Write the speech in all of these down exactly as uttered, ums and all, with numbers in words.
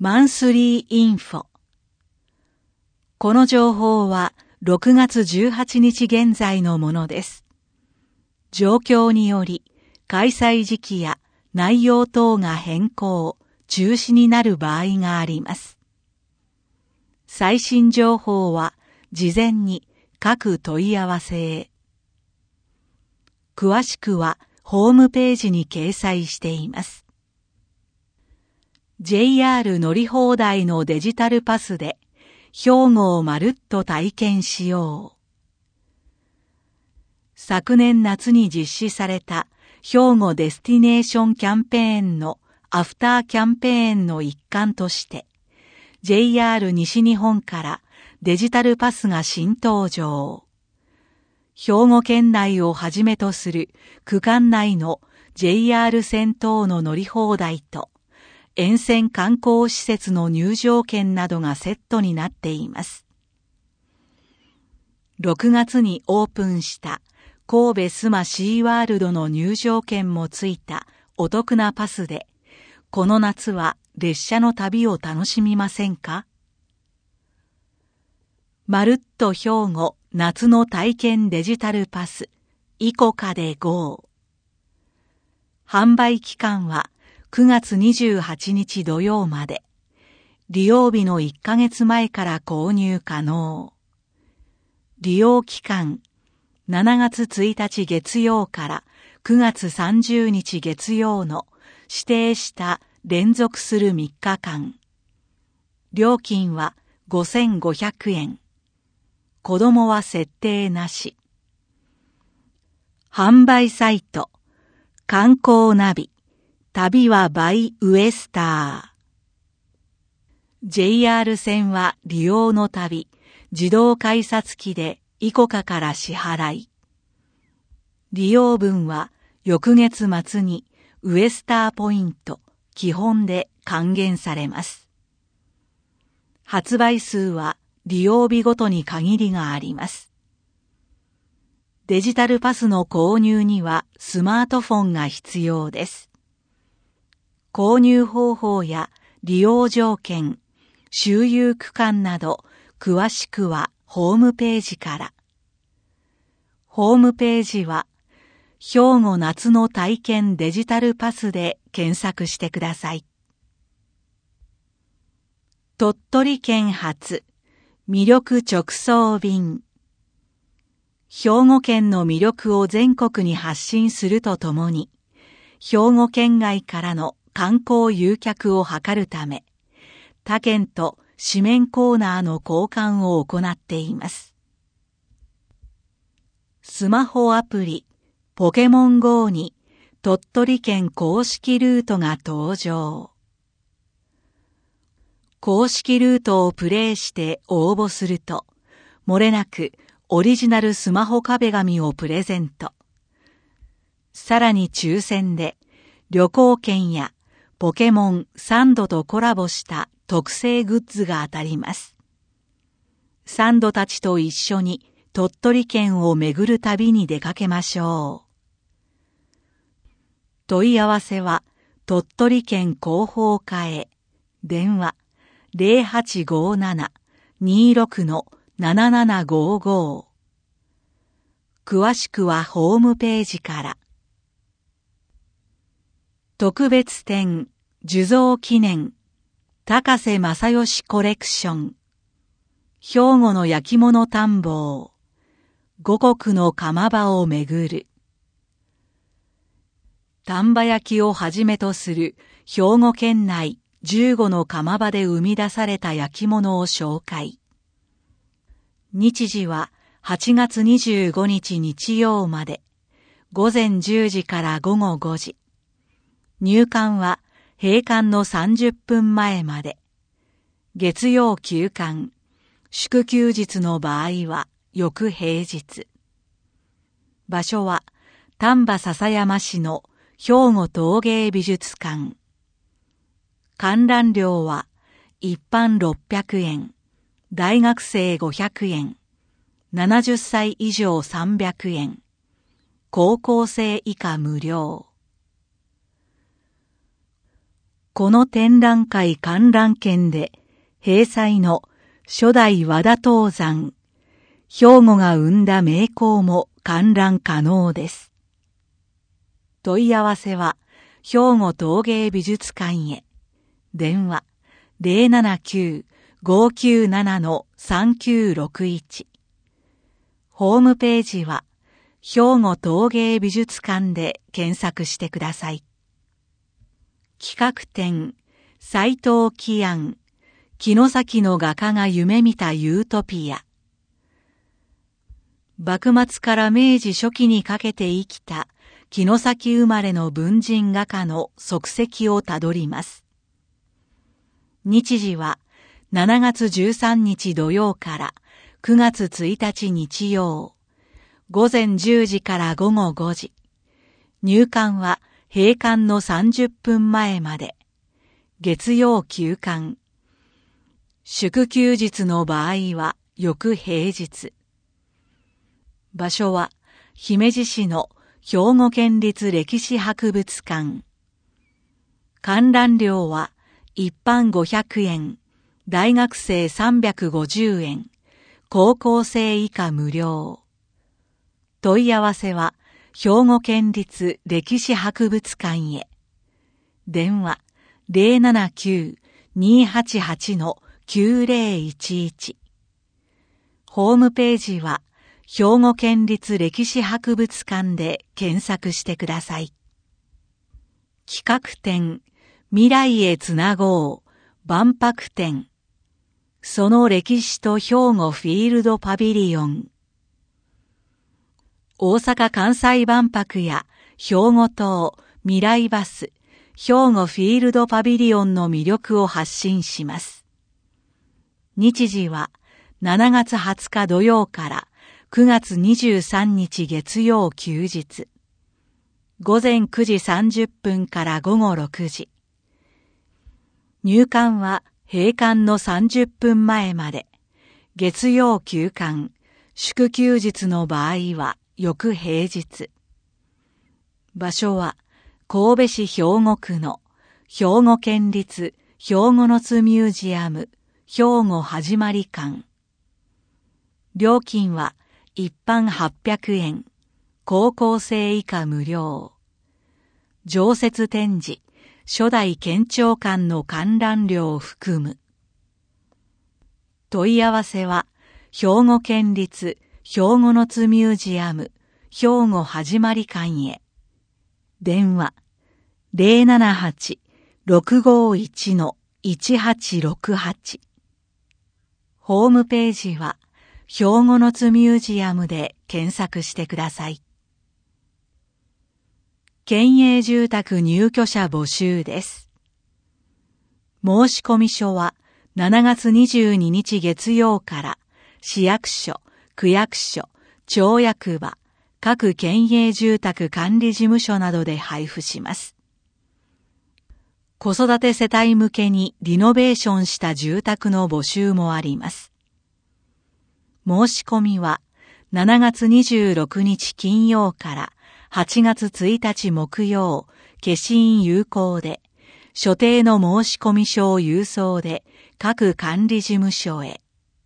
マンスリーインフォ。この情報はろくがつじゅうはちにち現在のものです。状況により開催時期や内容等が変更、中止になる場合があります。最新情報は事前に各問い合わせへ。詳しくはホームページに掲載しています。ジェイアール 乗り放題のデジタルパスで兵庫をまるっと体験しよう。昨年夏に実施された兵庫デスティネーションキャンペーンのアフターキャンペーンの一環として ジェイアール 西日本からデジタルパスが新登場。兵庫県内をはじめとする区間内の ジェイアール 線等の乗り放題と沿線観光施設の入場券などがセットになっています。ろくがつにオープンした神戸須磨シーワールドの入場券もついたお得なパスで、この夏は列車の旅を楽しみませんか？まるっと兵庫夏の体験デジタルパス、イコカで ゴー。販売期間はくがつにじゅうはちにち土曜まで。利用日のいっかげつまえから購入可能。利用期間、しちがつついたち月曜からくがつさんじゅうにち月曜の指定した連続するみっかかん。料金はごせんごひゃくえん。子供は設定なし。販売サイト、観光ナビ。旅はバイウエスター。ジェイアール 線は利用のたび、自動改札機でイコカから支払い。利用分は翌月末にウエスターポイント、基本で還元されます。発売数は利用日ごとに限りがあります。デジタルパスの購入にはスマートフォンが必要です。購入方法や利用条件、周遊区間など詳しくはホームページから。ホームページは兵庫夏の体験デジタルパスで検索してください。鳥取県発魅力直送便。兵庫県の魅力を全国に発信するとともに、兵庫県外からの観光誘客を図るため、他県と紙面コーナーの交換を行っています。スマホアプリポケモン ゴー に鳥取県公式ルートが登場。公式ルートをプレイして応募すると、漏れなくオリジナルスマホ壁紙をプレゼント。さらに抽選で旅行券やポケモンサンドとコラボした特製グッズが当たります。サンドたちと一緒に鳥取県を巡る旅に出かけましょう。問い合わせは鳥取県広報課へ。電話 ゼロはちごなな にろく ななななごご。詳しくはホームページから。特別展受蔵記念高瀬正義コレクション。兵庫の焼き物探訪。五穀の釜場をめぐる。丹波焼きをはじめとする兵庫県内じゅうごの釜場で生み出された焼き物を紹介。日時ははちがつにじゅうごにち日曜まで、ごぜんじゅうじからごごごじ。入館は閉館のさんじゅっぷんまえまで。月曜休館、祝休日の場合は翌平日。場所は丹波篠山市の兵庫陶芸美術館。観覧料は一般ろっぴゃくえん、大学生ごひゃくえん、ななじゅっさい以上さんびゃくえん、高校生以下無料。 この展覧会観覧券で、閉載の初代和田東山、兵庫が生んだ名工も観覧可能です。問い合わせは、兵庫陶芸美術館へ。電話 ゼロななきゅう ごきゅうなな さんきゅうろくいち。ホームページは、兵庫陶芸美術館で検索してください。企画展、斎藤喜安、城崎の画家が夢見たユートピア。幕末から明治初期にかけて生きた城崎生まれの文人画家の足跡をたどります。日時はしちがつじゅうさんにち土曜からくがつついたち日曜、午前じゅうじから午後ごじ。入館は閉館のさんじゅっぷんまえまで。月曜休館。祝休日の場合は翌平日。場所は姫路市の兵庫県立歴史博物館。観覧料は一般ごひゃくえん、大学生さんびゃくごじゅうえん、高校生以下無料。問い合わせは兵庫県立歴史博物館へ。電話 ゼロななきゅう にーはちはち きゅうゼロいちいち。ホームページは兵庫県立歴史博物館で検索してください。企画展、未来へつなごう、万博展。その歴史と兵庫フィールドパビリオン。大阪・関西万博や兵庫島、未来バス、兵庫フィールドパビリオンの魅力を発信します。日時はしちがつはつか土曜からくがつにじゅうさんにち月曜休日。午前くじさんじゅっぷんから午後ろくじ。入館は閉館のさんじゅっぷんまえまで。月曜休館、祝休日の場合は翌平日。場所は神戸市兵庫区の兵庫県立兵庫の津ミュージアム兵庫はじまり館。料金は一般はっぴゃくえん、高校生以下無料。常設展示、初代県庁館の観覧料を含む。問い合わせは兵庫県立兵庫の津ミュージアム兵庫はじまり館へ。電話 ゼロななはち ろくごいち いちはちろくはち。ホームページは兵庫の津ミュージアムで検索してください。県営住宅入居者募集です。申込書はしちがつにじゅうににち月曜から市役所、区役所、町役場、各県営住宅管理事務所などで配布します。子育て世帯向けにリノベーションした住宅の募集もあります。申し込みはしちがつにじゅうろくにち金曜からはちがつついたち木曜、消印有効で、所定の申込書を郵送で各管理事務所へ。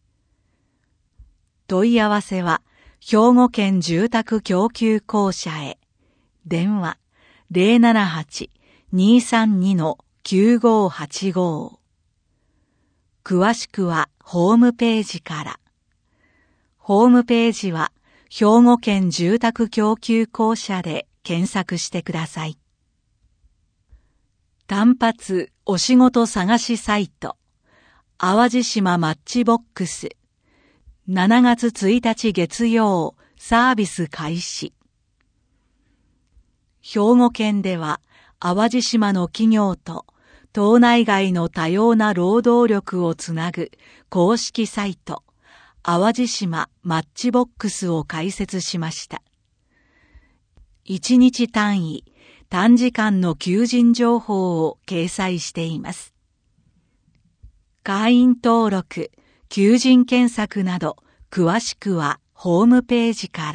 問い合わせは兵庫県住宅供給公社へ。電話 ゼロななはち にーさんに きゅうごはちご。詳しくはホームページから。ホームページは兵庫県住宅供給公社で検索してください。単発お仕事探しサイト、淡路島マッチボックス、しちがつついたち月曜サービス開始。兵庫県では淡路島の企業と島内外の多様な労働力をつなぐ公式サイト、淡路島マッチボックスを開設しました。一日単位、短時間の求人情報を掲載しています。会員登録、求人検索など、詳しくはホームページから。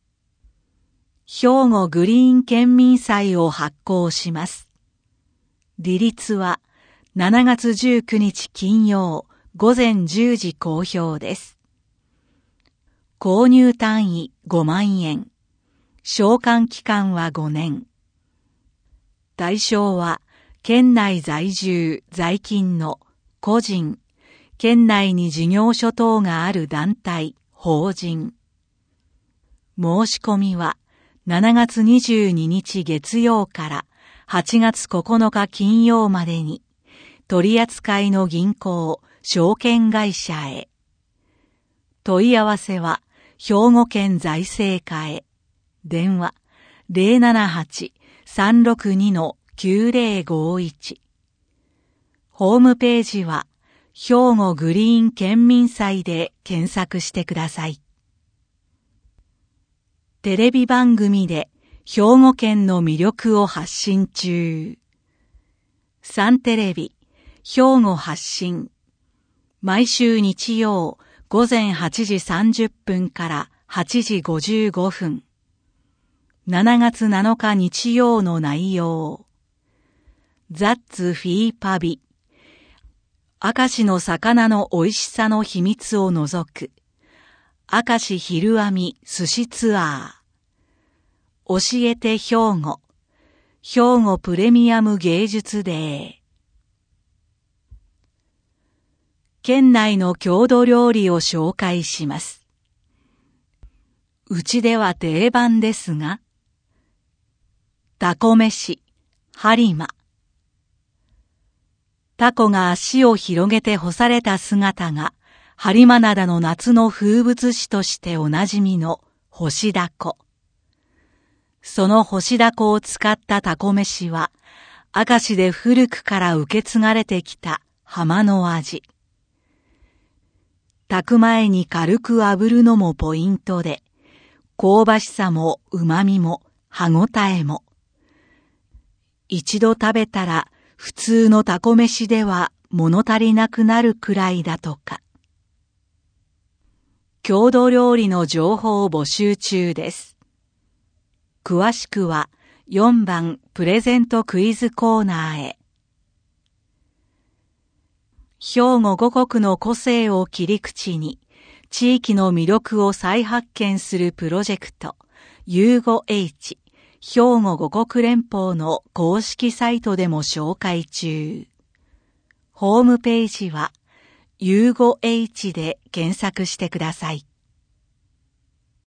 兵庫グリーン県民祭を発行します。 利率はしちがつじゅうくにち金曜午前じゅうじ公表です。購入単位ごまんえん。償還期間はごねん。対象は県内在住在勤の個人、県内に事業所等がある団体、法人。申し込みはしちがつにじゅうににち月曜からはちがつここのか金曜までに、取扱いの銀行、証券会社へ。問い合わせは、兵庫県財政課へ。電話、ゼロななはち さんろくに きゅうゼロごいち。ホームページは、兵庫グリーン県民祭で検索してください。テレビ番組で兵庫県の魅力を発信中。サンテレビ兵庫発信。毎週日曜午前はちじさんじゅっぷんからはちじごじゅうごふん。しちがつなのか日曜の内容。ザッツフィーパビ。明石の魚の美味しさの秘密を除く。明石昼網寿司ツアー。教えて兵庫。兵庫プレミアム芸術デー。県内の郷土料理を紹介します。うちでは定番ですが、タコ飯、播磨。タコが足を広げて干された姿が、播磨灘の夏の風物詩としておなじみの干しダコ。その干しダコを使ったタコ飯は、明石で古くから受け継がれてきた浜の味。炊く前に軽く炙るのもポイントで、香ばしさも旨味も歯ごたえも。一度食べたら普通のタコ飯では物足りなくなるくらいだとか。郷土料理の情報を募集中です。詳しくはよんばんプレゼントクイズコーナーへ。兵庫五穀の個性を切り口に、地域の魅力を再発見するプロジェクト、ユーゴエイチ、兵庫五穀連邦の公式サイトでも紹介中。ホームページは、ユーゴエイチで検索してください。